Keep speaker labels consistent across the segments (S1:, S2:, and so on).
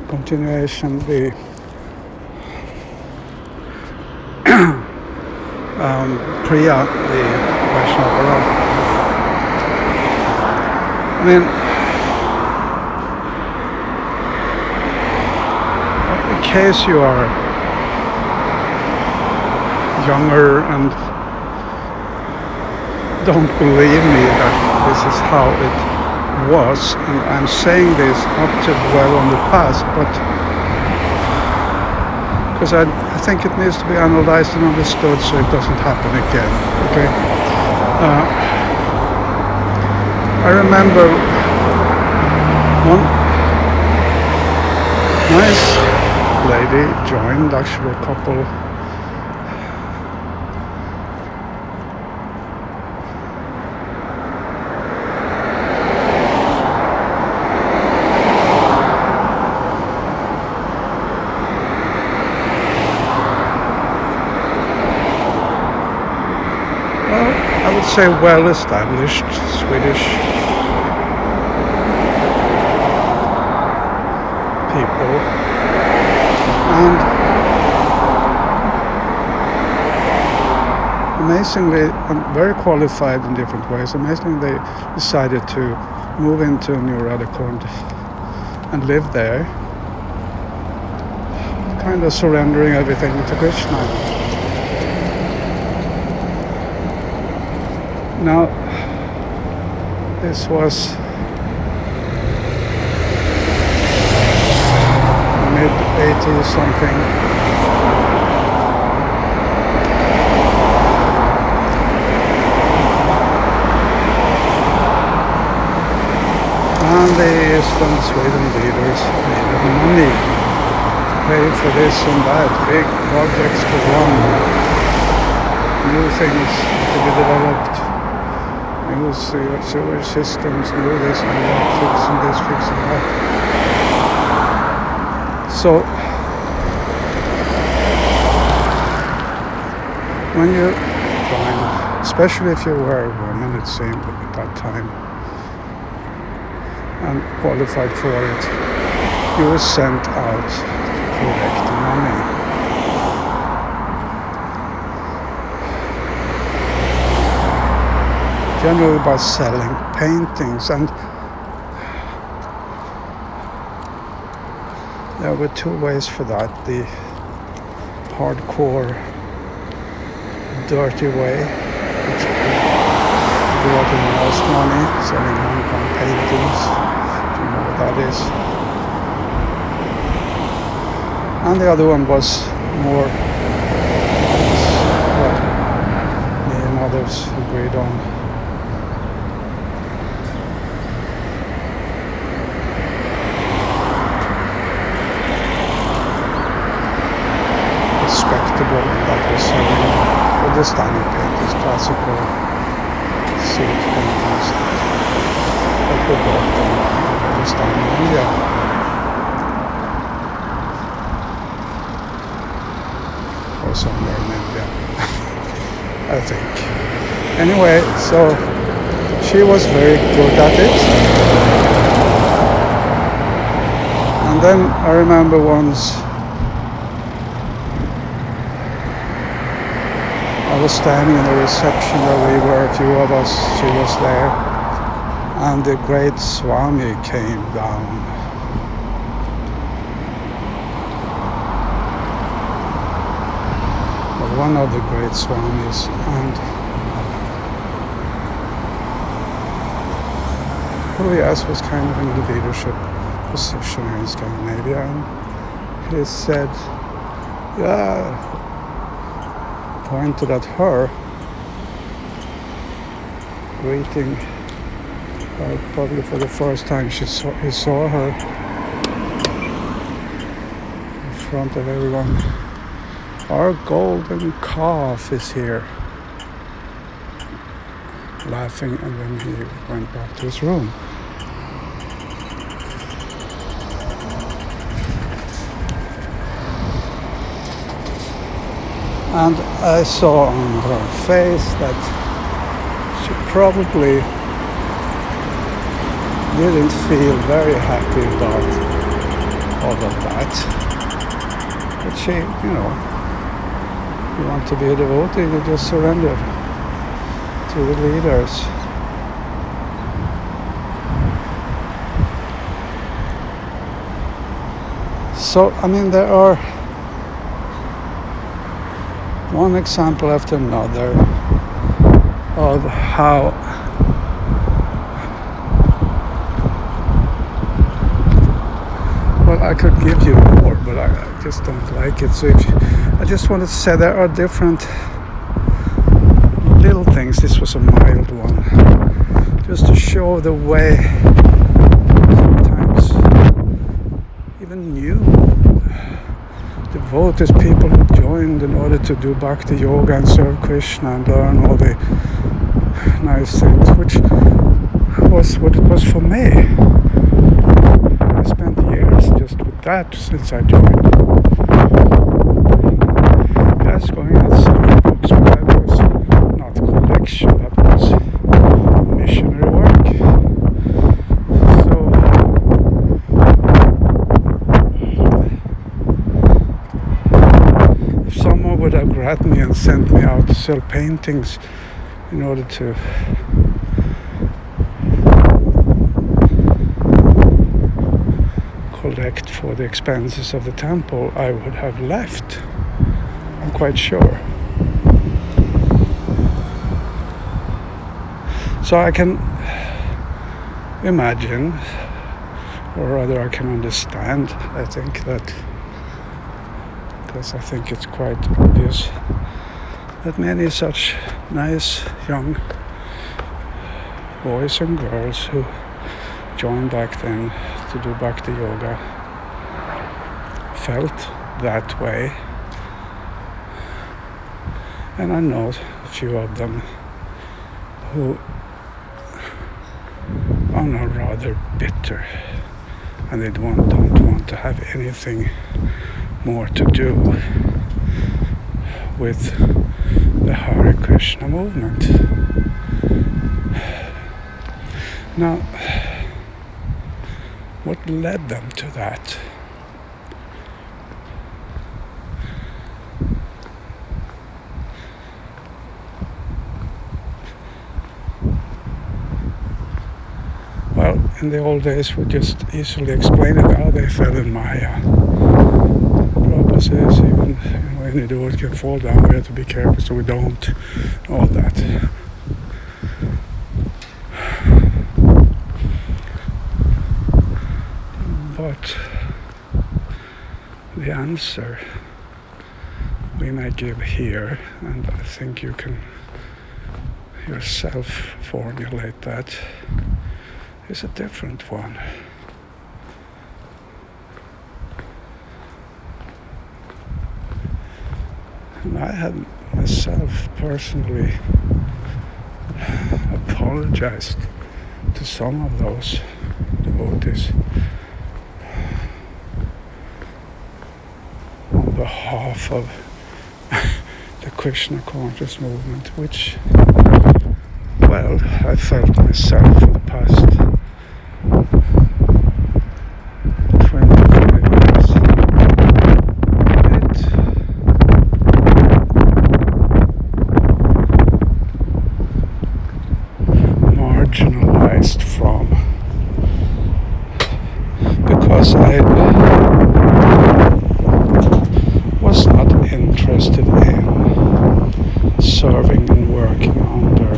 S1: continuation, the Priya, the Vaishnava. I mean, in case you are younger and don't believe me that this is how it was, and I'm saying this not to dwell on the past, but because I think it needs to be analyzed and understood so it doesn't happen again. Okay. I remember one nice lady joined, actually a couple. I would say well-established Swedish people, and amazingly, very qualified in different ways. Amazingly, they decided to move into New Radakund and live there, kind of surrendering everything to Krishna. Now, this was mid-80s something. And the Eastern Sweden leaders needed money to pay for this and that, big projects to run, new things to be developed. New sewer systems, new this and that, fixing this, fixing that. So, when you join, especially if you were a woman, it seemed at that time, and qualified for it, you were sent out to collect money. Generally by selling paintings, and there were two ways for that: the hardcore dirty way, which brought in most money, selling Hong Kong paintings, do you know what that is? And the other one was more what me and others agreed on. Respectable, that was selling all the standard paintings, classical silk paintings that were bought in Pakistan and India. Or somewhere in India, I think. Anyway, so she was very good at it. And then I remember once I was standing in the reception where we were, a few of us, she was there, and the great Swami came down. One of the great Swamis, and who he asked was kind of in the leadership position here in Scandinavia, and he said, pointed at her, greeting her probably for the first time he saw her in front of everyone. Our golden calf is here. Laughing, and then he went back to his room. And I saw on her face that she probably didn't feel very happy about all of that. But she, you want to be a devotee, you just surrender to the leaders. So, there are one example after another of how I could give you more, but I just don't like it. So I just wanted to say there are different little things. This was a mild one, just to show the way sometimes even new devotees, people who joined in order to do bhakti yoga and serve Krishna and learn all the nice things, which was what it was for me. I spent years just with that since I joined. Guys going out selling books, but that was not collection, that was missionary work. So if someone would have grabbed me and sent me out to sell paintings in order to collect for the expenses of the temple, I would have left. I'm quite sure. So I can imagine, or rather I can understand, I think that, because I think it's quite obvious that many such nice young boys and girls who joined back then to do bhakti yoga felt that way, and I know a few of them who are now rather bitter and they don't want to have anything more to do with the Hare Krishna movement. Now, what led them to that? Well, in the old days we just easily explained it how they fell in Maya. Prabhupada says even any devotee can fall down, we have to be careful so we don't. All that. But the answer we may give here, and I think you can yourself formulate that, is a different one. And I have myself personally apologized to some of those devotees on behalf of the Krishna conscious movement, which, well, I felt myself for the past 25 years a bit marginalized from, because I was not interested in serving and working under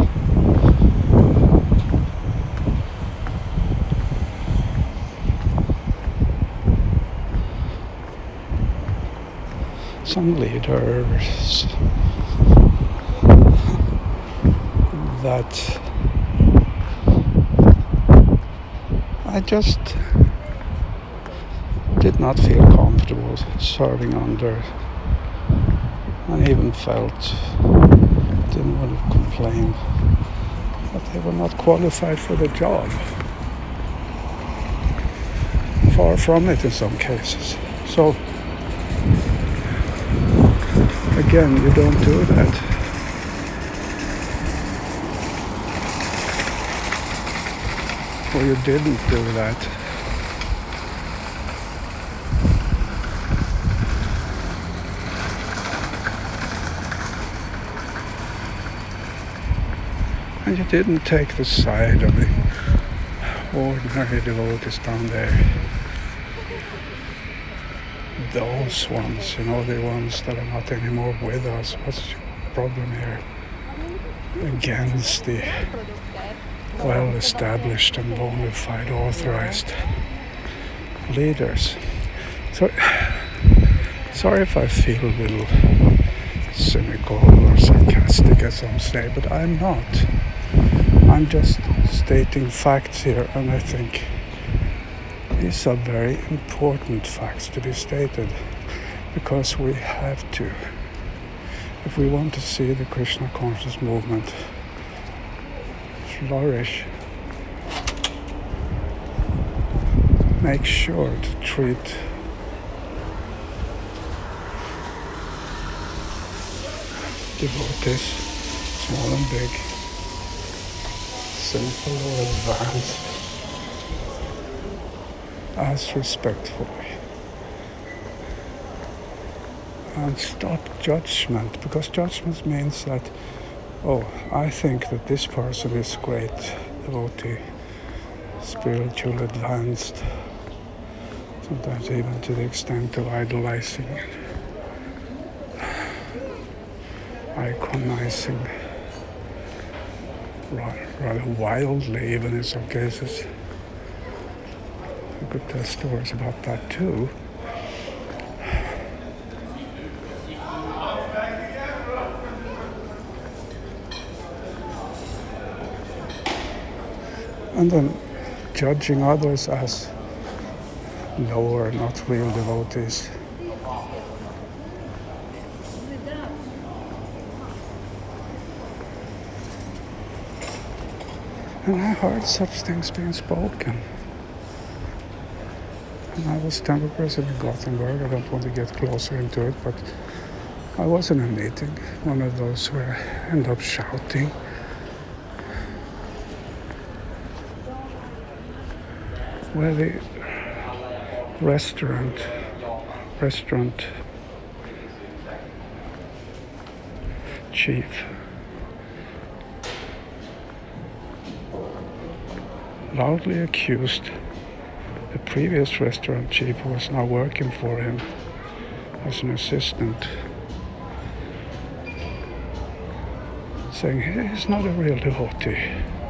S1: some leaders that I just did not feel comfortable serving under, and even felt, didn't want to complain, that they were not qualified for the job. Far from it in some cases. So again, you don't do that. Or you didn't do that. And you didn't take the side of the ordinary devotees down there. Those ones, the ones that are not anymore with us. What's your problem here? Against the well-established and bona fide authorized leaders. So, sorry if I feel a little cynical or sarcastic, as some say, but I'm not. I'm just stating facts here, and I think these are very important facts to be stated, because we have to. If we want to see the Krishna conscious movement flourish, make sure to treat devotees, small and big, simple or advanced, as respectfully. And stop judgment, because judgment means that, I think that this person is great devotee, spiritual, advanced, sometimes even to the extent of idolizing, iconizing, rather wildly, even in some cases. You could tell stories about that too. And then judging others as lower, not real devotees. And I heard such things being spoken. And I was temple president in Gothenburg. I don't want to get closer into it, but I was in a meeting, one of those where I end up shouting. Where the restaurant chief loudly accused the previous restaurant chief, who was now working for him as an assistant, saying he's not a real devotee.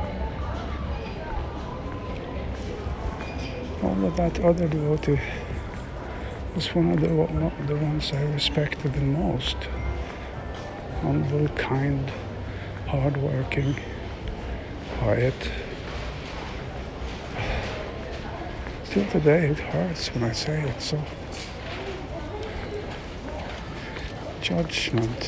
S1: Although that other devotee was one of the ones I respected the most. Humble, kind, hardworking, quiet. Still today it hurts when I say it, so judgment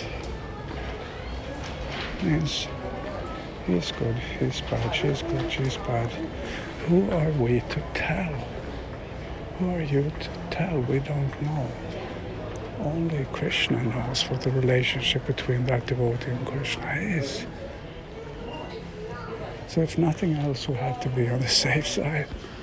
S1: means he's good, he's bad, she's good, she's bad. Who are we to tell? Who are you to tell? We don't know. Only Krishna knows what the relationship between that devotee and Krishna is. So if nothing else, we have to be on the safe side.